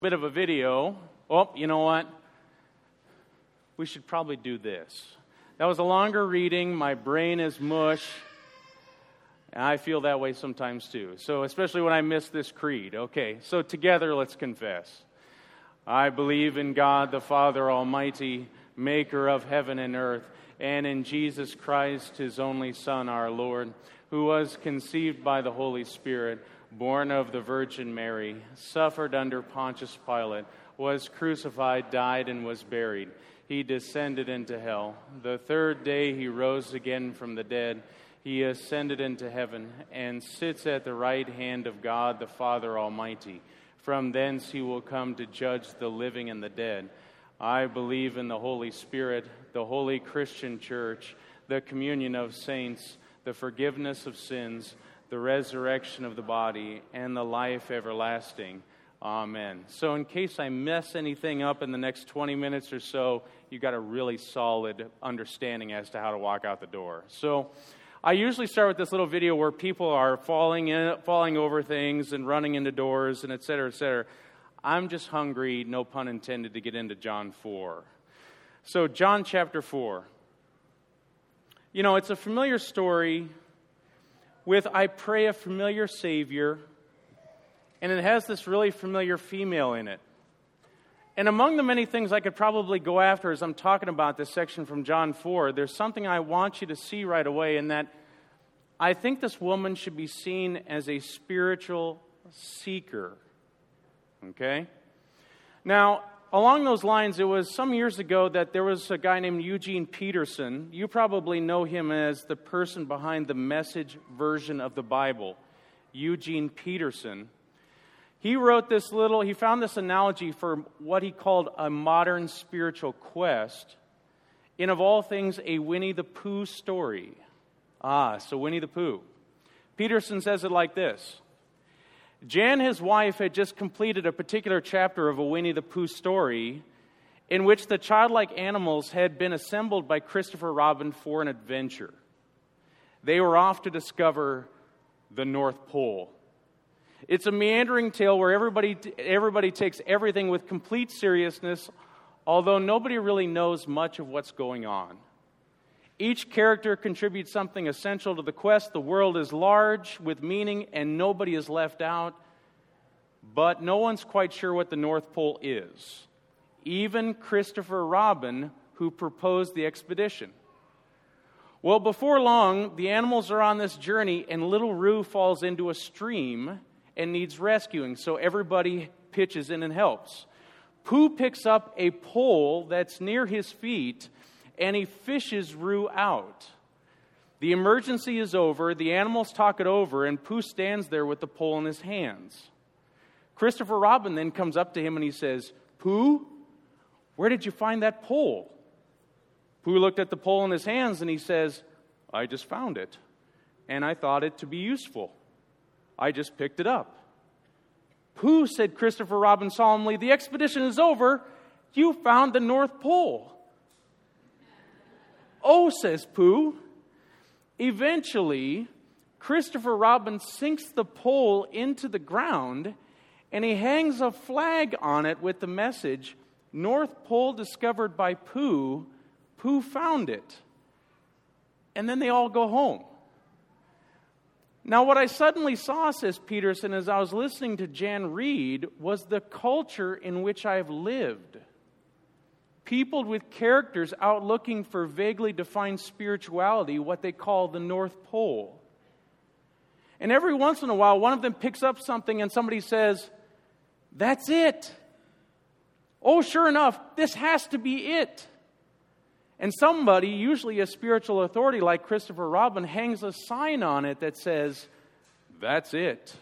Bit of a video. Oh, you know what? We should probably do this. That was a longer reading. My brain is mush. And I feel that way sometimes too. So especially when I miss this creed. Okay, so together let's confess. I believe in God the Father Almighty, maker of heaven and earth, and in Jesus Christ, his only Son, our Lord, who was conceived by the Holy Spirit, born of the Virgin Mary, suffered under Pontius Pilate, was crucified, died, and was buried. He descended into hell. The third day he rose again from the dead. He ascended into heaven and sits at the right hand of God the Father Almighty. From thence he will come to judge the living and the dead. I believe in the Holy Spirit, the holy Christian church, the communion of saints, the forgiveness of sins, the resurrection of the body, and the life everlasting. Amen. So in case I mess anything up in the next 20 minutes or so, you got a really solid understanding as to how to walk out the door. So I usually start with this little video where people are falling over things and running into doors and et cetera, et cetera. I'm just hungry, no pun intended, to get into John 4. So John chapter 4. You know, it's a familiar story with, I pray, a familiar Savior, and it has this really familiar female in it. And among the many things I could probably go after as I'm talking about this section from John 4, there's something I want you to see right away, in that I think this woman should be seen as a spiritual seeker. Okay? Now, along those lines, it was some years ago that there was a guy named Eugene Peterson. You probably know him as the person behind the Message version of the Bible, Eugene Peterson. He found this analogy for what he called a modern spiritual quest in, of all things, a Winnie the Pooh story. So Winnie the Pooh. Peterson says it like this. Jan, his wife, had just completed a particular chapter of a Winnie the Pooh story in which the childlike animals had been assembled by Christopher Robin for an adventure. They were off to discover the North Pole. It's a meandering tale where everybody takes everything with complete seriousness, although nobody really knows much of what's going on. Each character contributes something essential to the quest. The world is large with meaning, and nobody is left out. But no one's quite sure what the North Pole is. Even Christopher Robin, who proposed the expedition. Well, before long, the animals are on this journey, and little Roo falls into a stream and needs rescuing, so everybody pitches in and helps. Pooh picks up a pole that's near his feet, and he fishes Roo out. The emergency is over, the animals talk it over, and Pooh stands there with the pole in his hands. Christopher Robin then comes up to him and he says, Pooh, where did you find that pole? Pooh looked at the pole in his hands and he says, I just found it, and I thought it to be useful. I just picked it up. Pooh, said Christopher Robin solemnly, the expedition is over. You found the North Pole. Oh, says Pooh. Eventually, Christopher Robin sinks the pole into the ground, and he hangs a flag on it with the message, North Pole discovered by Pooh. Pooh found it. And then they all go home. Now, what I suddenly saw, says Peterson, as I was listening to Jan read, was the culture in which I've lived. Peopled with characters out looking for vaguely defined spirituality, what they call the North Pole. And every once in a while, one of them picks up something and somebody says, that's it. Oh, sure enough, this has to be it. And somebody, usually a spiritual authority like Christopher Robin, hangs a sign on it that says, that's it.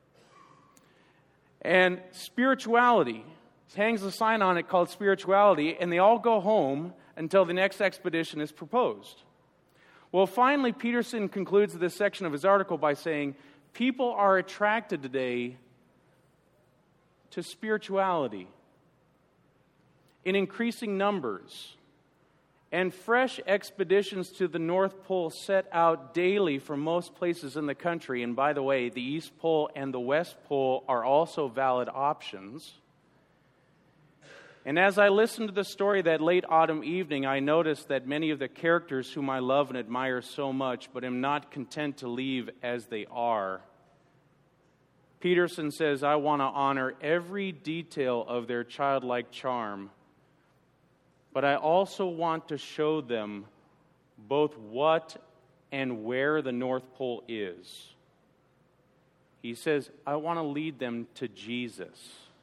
And spirituality hangs a sign on it called spirituality, and they all go home until the next expedition is proposed. Well, finally, Peterson concludes this section of his article by saying, people are attracted today to spirituality in increasing numbers, and fresh expeditions to the North Pole set out daily from most places in the country. And by the way, the East Pole and the West Pole are also valid options. And as I listened to the story that late autumn evening, I noticed that many of the characters whom I love and admire so much, but am not content to leave as they are. Peterson says, I want to honor every detail of their childlike charm, but I also want to show them both what and where the North Pole is. He says, I want to lead them to Jesus.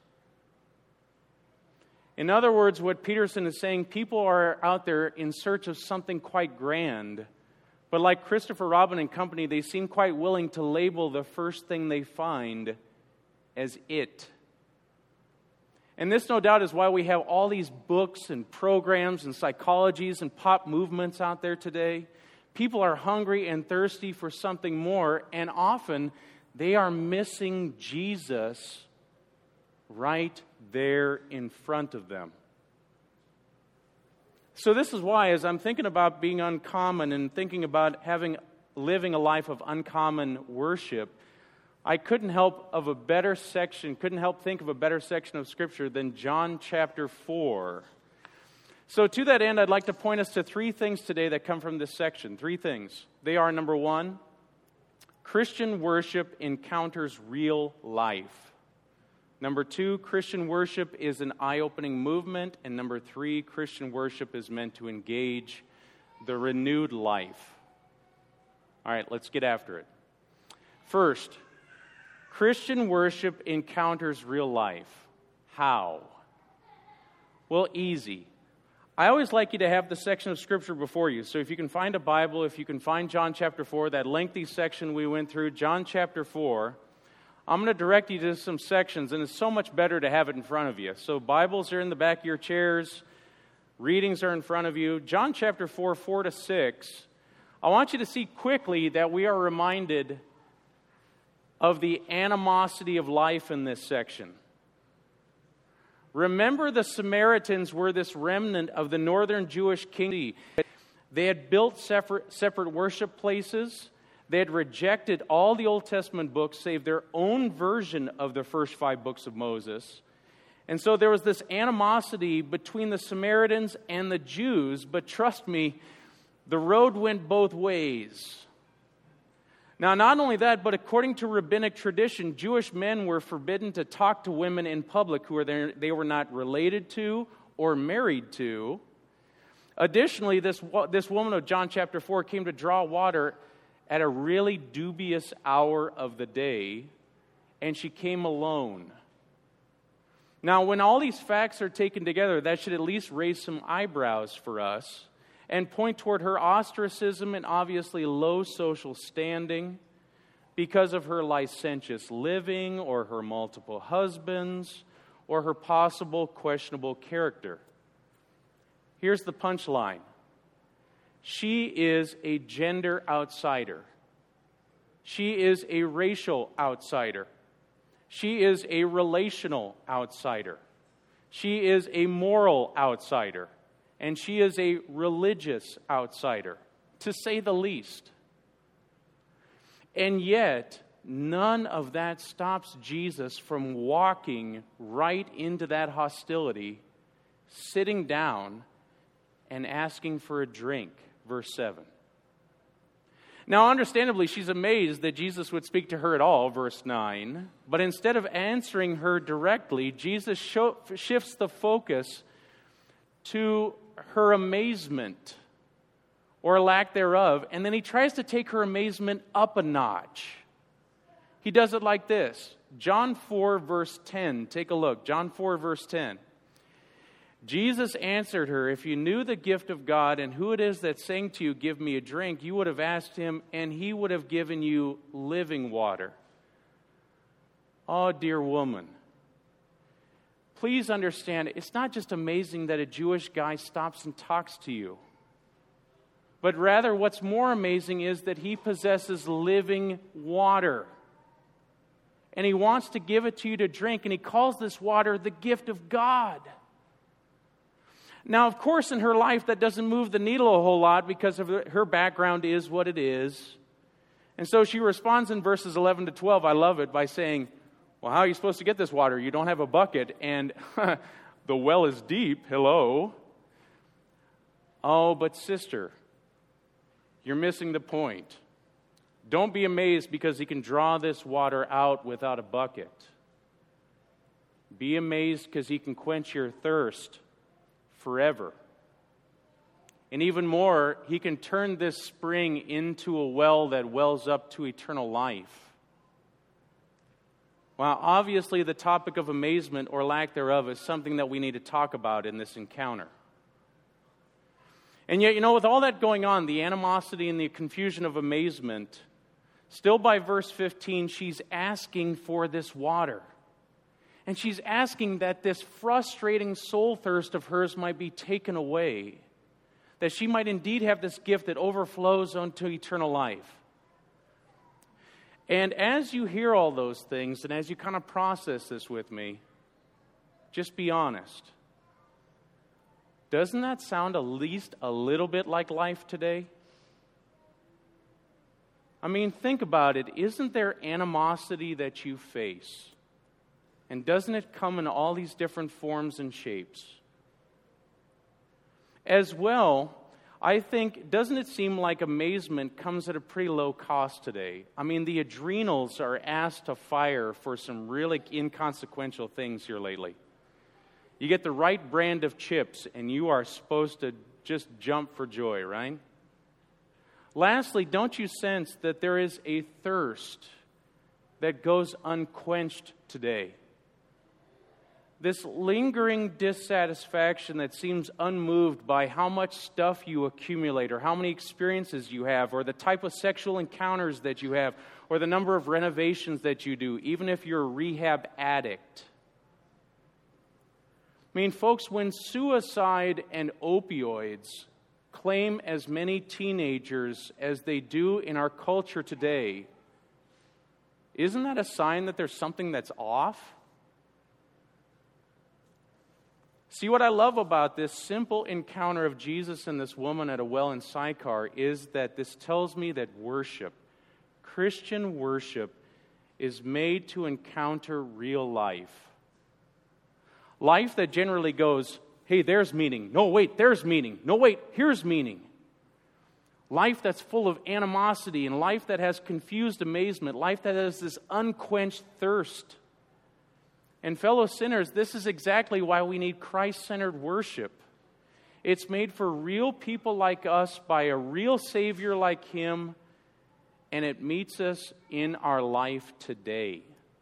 In other words, what Peterson is saying, people are out there in search of something quite grand, but like Christopher Robin and company, they seem quite willing to label the first thing they find as it. And this, no doubt, is why we have all these books and programs and psychologies and pop movements out there today. People are hungry and thirsty for something more, and often they are missing Jesus right there in front of them. So this is why, as I'm thinking about being uncommon and thinking about living a life of uncommon worship, I couldn't help think of a better section of Scripture than John chapter 4. So to that end, I'd like to point us to three things today that come from this section. Three things. They are, number one, Christian worship encounters real life. Number two, Christian worship is an eye-opening movement. And number three, Christian worship is meant to engage the renewed life. All right, let's get after it. First, Christian worship encounters real life. How? Well, easy. I always like you to have the section of Scripture before you. So if you can find a Bible, if you can find John chapter 4, that lengthy section we went through, John chapter 4, I'm going to direct you to some sections, and it's so much better to have it in front of you. So Bibles are in the back of your chairs. Readings are in front of you. John chapter 4, 4 to 6. I want you to see quickly that we are reminded of the animosity of life in this section. Remember, the Samaritans were this remnant of the northern Jewish kingdom. They had built separate worship places. They had rejected all the Old Testament books save their own version of the first 5 books of Moses. And so there was this animosity between the Samaritans and the Jews, but trust me, the road went both ways. Now, not only that, but according to rabbinic tradition, Jewish men were forbidden to talk to women in public who they were not related to or married to. Additionally, this woman of John chapter 4 came to draw water at a really dubious hour of the day, and she came alone. Now, when all these facts are taken together, that should at least raise some eyebrows for us and point toward her ostracism and obviously low social standing because of her licentious living or her multiple husbands or her possible questionable character. Here's the punchline. She is a gender outsider. She is a racial outsider. She is a relational outsider. She is a moral outsider. And she is a religious outsider, to say the least. And yet, none of that stops Jesus from walking right into that hostility, sitting down, and asking for a drink. Verse 7. Now, understandably, she's amazed that Jesus would speak to her at all, verse 9. But instead of answering her directly, Jesus shifts the focus to her amazement, or lack thereof, and then he tries to take her amazement up a notch. He does it like this. John 4, verse 10. Take a look. John 4, verse 10. Jesus answered her, if you knew the gift of God and who it is that's saying to you, give me a drink, you would have asked him, and he would have given you living water. Oh, dear woman. Please understand, it's not just amazing that a Jewish guy stops and talks to you, but rather what's more amazing is that he possesses living water. And he wants to give it to you to drink, and he calls this water the gift of God. Now, of course, in her life, that doesn't move the needle a whole lot because of her background is what it is. And so she responds in verses 11 to 12, I love it, by saying, well, how are you supposed to get this water? You don't have a bucket. And The well is deep. Hello. Oh, but sister, you're missing the point. Don't be amazed because he can draw this water out without a bucket. Be amazed because he can quench your thirst forever. And even more, he can turn this spring into a well that wells up to eternal life. Well, obviously the topic of amazement or lack thereof is something that we need to talk about in this encounter. And yet, with all that going on, the animosity and the confusion of amazement, still by verse 15, she's asking for this water. And she's asking that this frustrating soul thirst of hers might be taken away, that she might indeed have this gift that overflows unto eternal life. And as you hear all those things, and as you kind of process this with me, just be honest. Doesn't that sound at least a little bit like life today? I mean, think about it. Isn't there animosity that you face? And doesn't it come in all these different forms and shapes? As well, I think, doesn't it seem like amazement comes at a pretty low cost today? I mean, the adrenals are asked to fire for some really inconsequential things here lately. You get the right brand of chips, and you are supposed to just jump for joy, right? Lastly, don't you sense that there is a thirst that goes unquenched today? This lingering dissatisfaction that seems unmoved by how much stuff you accumulate or how many experiences you have or the type of sexual encounters that you have or the number of renovations that you do, even if you're a rehab addict. I mean, folks, when suicide and opioids claim as many teenagers as they do in our culture today, isn't that a sign that there's something that's off? See, what I love about this simple encounter of Jesus and this woman at a well in Sychar is that this tells me that worship, Christian worship, is made to encounter real life. Life that generally goes, hey, there's meaning. No, wait, there's meaning. No, wait, here's meaning. Life that's full of animosity and life that has confused amazement. Life that has this unquenched thirst. And fellow sinners, this is exactly why we need Christ-centered worship. It's made for real people like us by a real Savior like Him, and it meets us in our life today.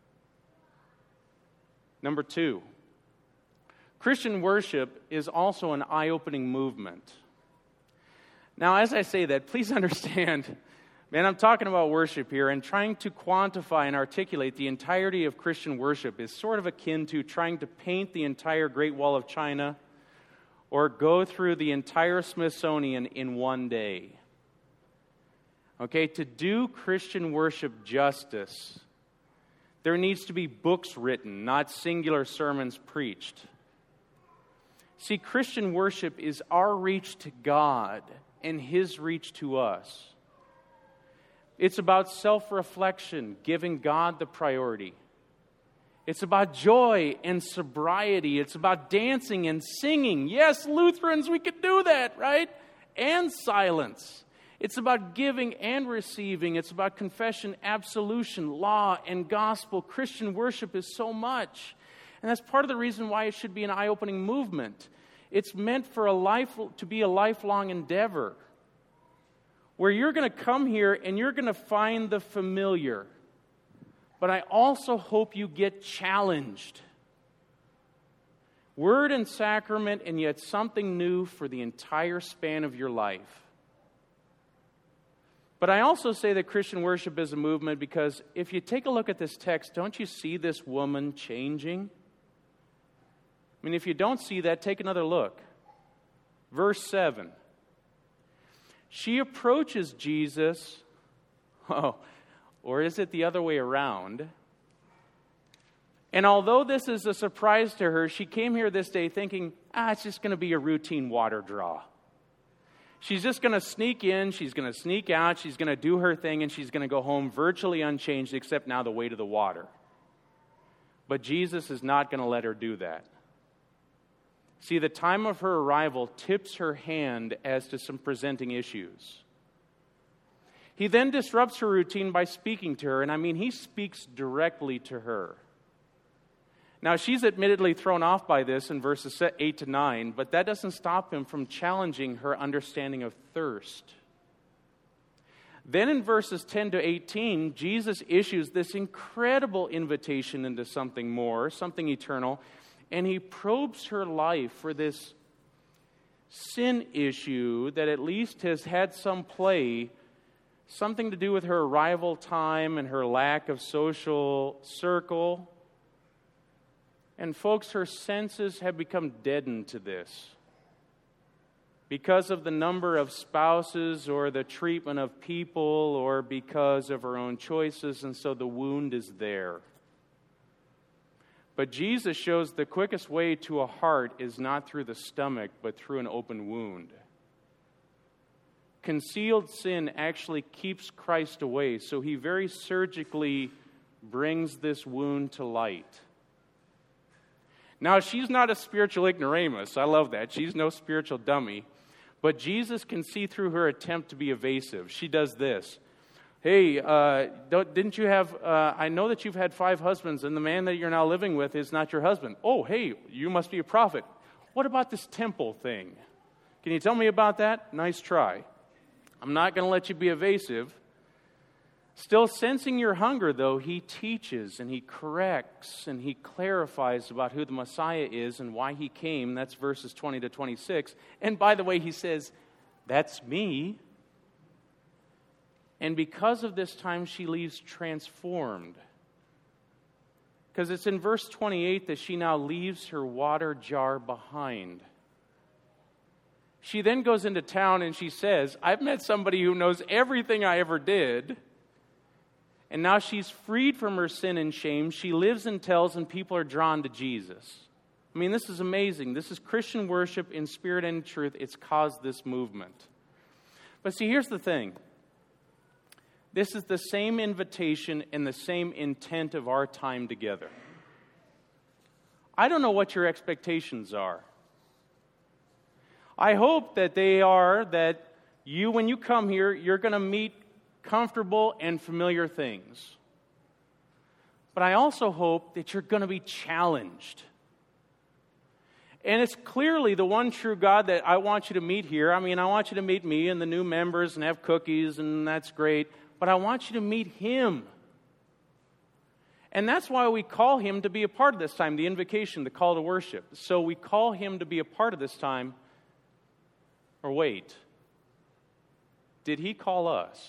Number 2, Christian worship is also an eye-opening movement. Now, as I say that, please understand, man, I'm talking about worship here, and trying to quantify and articulate the entirety of Christian worship is sort of akin to trying to paint the entire Great Wall of China or go through the entire Smithsonian in one day. Okay, to do Christian worship justice, there needs to be books written, not singular sermons preached. See, Christian worship is our reach to God and His reach to us. It's about self-reflection, giving God the priority. It's about joy and sobriety. It's about dancing and singing. Yes, Lutherans, we could do that, right? And silence. It's about giving and receiving. It's about confession, absolution, law, and gospel. Christian worship is so much. And that's part of the reason why it should be an eye-opening movement. It's meant for to be a lifelong endeavor, where you're going to come here and you're going to find the familiar. But I also hope you get challenged. Word and sacrament, and yet something new for the entire span of your life. But I also say that Christian worship is a movement because if you take a look at this text, don't you see this woman changing? I mean, if you don't see that, take another look. Verse 7. She approaches Jesus, or is it the other way around? And although this is a surprise to her, she came here this day thinking, it's just going to be a routine water draw. She's just going to sneak in, she's going to sneak out, she's going to do her thing, and she's going to go home virtually unchanged, except now the weight of the water. But Jesus is not going to let her do that. See, the time of her arrival tips her hand as to some presenting issues. He then disrupts her routine by speaking to her, and he speaks directly to her. Now, she's admittedly thrown off by this in verses 8 to 9, but that doesn't stop him from challenging her understanding of thirst. Then in verses 10 to 18, Jesus issues this incredible invitation into something more, something eternal, and he probes her life for this sin issue that at least has had some play, something to do with her arrival time and her lack of social circle. And folks, her senses have become deadened to this because of the number of spouses or the treatment of people or because of her own choices, and so the wound is there. But Jesus shows the quickest way to a heart is not through the stomach, but through an open wound. Concealed sin actually keeps Christ away, so he very surgically brings this wound to light. Now, she's not a spiritual ignoramus. I love that. She's no spiritual dummy. But Jesus can see through her attempt to be evasive. She does this. Hey, didn't you have, I know that you've had 5 husbands, and the man that you're now living with is not your husband. Oh, hey, you must be a prophet. What about this temple thing? Can you tell me about that? Nice try. I'm not going to let you be evasive. Still sensing your hunger, though, he teaches and he corrects and he clarifies about who the Messiah is and why he came. That's verses 20 to 26. And by the way, he says, that's me. And because of this time, she leaves transformed. Because it's in verse 28 that she now leaves her water jar behind. She then goes into town and she says, I've met somebody who knows everything I ever did. And now she's freed from her sin and shame. She lives and tells, and people are drawn to Jesus. This is amazing. This is Christian worship in spirit and in truth. It's caused this movement. But see, here's the thing. This is the same invitation and the same intent of our time together. I don't know what your expectations are. I hope that they are that you, when you come here, you're going to meet comfortable and familiar things. But I also hope that you're going to be challenged. And it's clearly the one true God that I want you to meet here. I want you to meet me and the new members and have cookies, and that's great. But I want you to meet Him. And that's why we call Him to be a part of this time, the invocation, the call to worship. So we call Him to be a part of this time. Or wait, did He call us?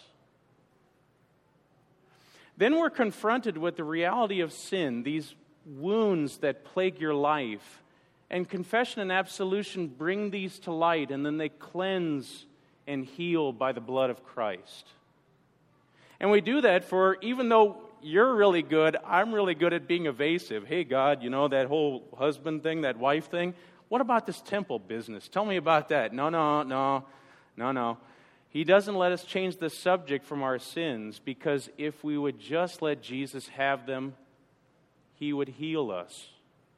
Then we're confronted with the reality of sin, these wounds that plague your life. And confession and absolution bring these to light, and then they cleanse and heal by the blood of Christ. And we do that for, even though you're really good, I'm really good at being evasive. Hey, God, that whole husband thing, that wife thing, what about this temple business? Tell me about that. No. He doesn't let us change the subject from our sins, because if we would just let Jesus have them, He would heal us.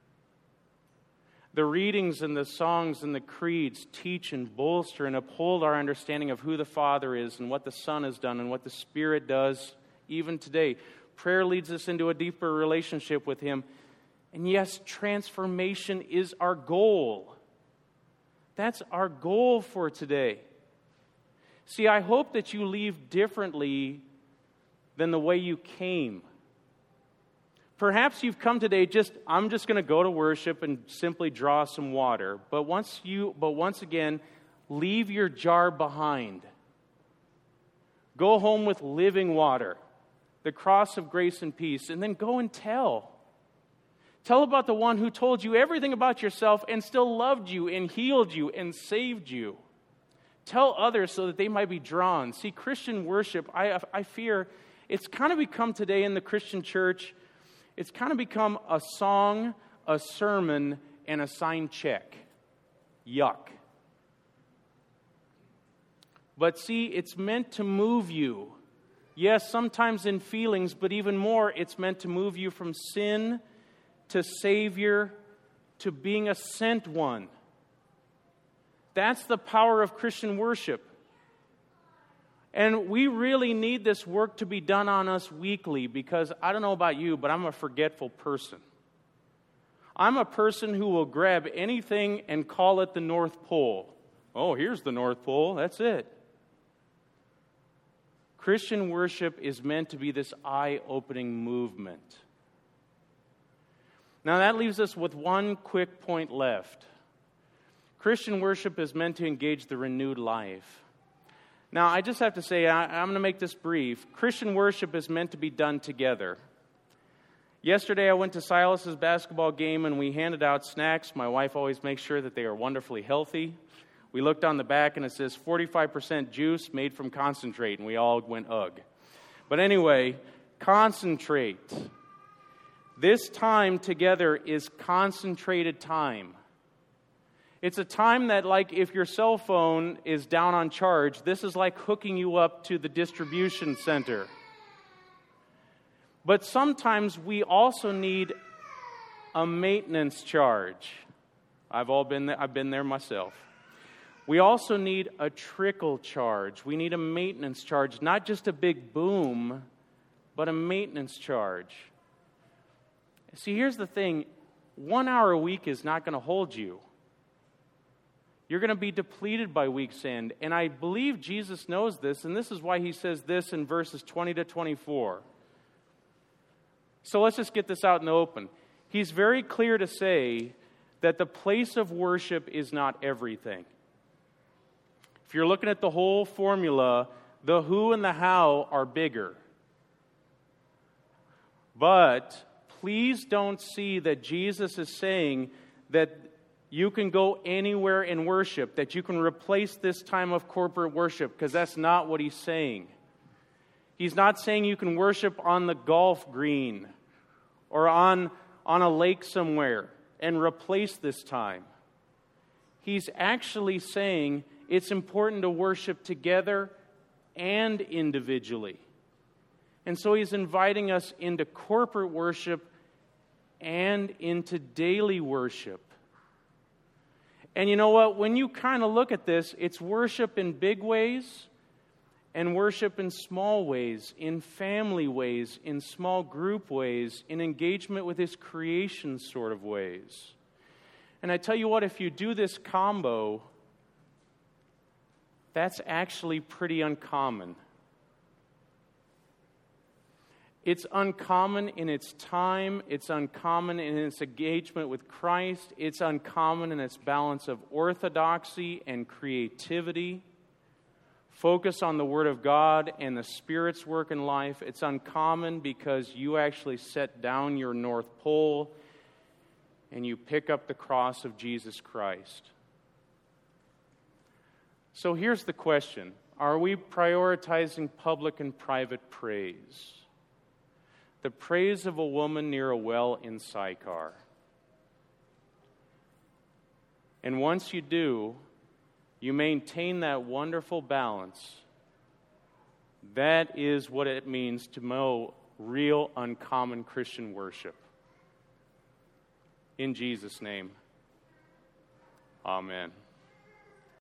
The readings and the songs and the creeds teach and bolster and uphold our understanding of who the Father is and what the Son has done and what the Spirit does even today. Prayer leads us into a deeper relationship with Him. And yes, transformation is our goal. That's our goal for today. See, I hope that you leave differently than the way you came. Perhaps you've come today I'm just going to go to worship and simply draw some water. But once again, leave your jar behind. Go home with living water, the cross of grace and peace, and then go and tell. Tell about the one who told you everything about yourself and still loved you and healed you and saved you. Tell others so that they might be drawn. See, Christian worship, I fear, it's kind of become today in the Christian church, it's kind of become a song, a sermon, and a signed check. Yuck. But see, it's meant to move you. Yes, sometimes in feelings, but even more, it's meant to move you from sin to Savior to being a sent one. That's the power of Christian worship. And we really need this work to be done on us weekly because I don't know about you, but I'm a forgetful person. I'm a person who will grab anything and call it the North Pole. Oh, here's the North Pole. That's it. Christian worship is meant to be this eye-opening movement. Now that leaves us with one quick point left. Christian worship is meant to engage the renewed life. Now, I just have to say, I'm going to make this brief. Christian worship is meant to be done together. Yesterday, I went to Silas's basketball game, and we handed out snacks. My wife always makes sure that they are wonderfully healthy. We looked on the back, and it says 45% juice made from concentrate, and we all went, ugh. But anyway, concentrate. This time together is concentrated time. It's a time that, like, if your cell phone is down on charge, this is like hooking you up to the distribution center. But sometimes we also need a maintenance charge. I've been there myself. We also need a trickle charge. We need a maintenance charge, not just a big boom, but a maintenance charge. See, here's the thing. 1 hour a week is not going to hold you. You're going to be depleted by week's end. And I believe Jesus knows this, and this is why he says this in verses 20 to 24. So let's just get this out in the open. He's very clear to say that the place of worship is not everything. If you're looking at the whole formula, the who and the how are bigger. But please don't see that Jesus is saying that you can go anywhere in worship, that you can replace this time of corporate worship, because that's not what he's saying. He's not saying you can worship on the golf green or on a lake somewhere and replace this time. He's actually saying it's important to worship together and individually. And so he's inviting us into corporate worship and into daily worship. And you know what? When you kind of look at this, it's worship in big ways and worship in small ways, in family ways, in small group ways, in engagement with His creation sort of ways. And I tell you what, if you do this combo, that's actually pretty uncommon. It's uncommon in its time. It's uncommon in its engagement with Christ. It's uncommon in its balance of orthodoxy and creativity. Focus on the Word of God and the Spirit's work in life. It's uncommon because you actually set down your North Pole and you pick up the cross of Jesus Christ. So here's the question. Are we prioritizing public and private praise? The praise of a woman near a well in Sychar. And once you do, you maintain that wonderful balance. That is what it means to know real, uncommon Christian worship. In Jesus' name, amen.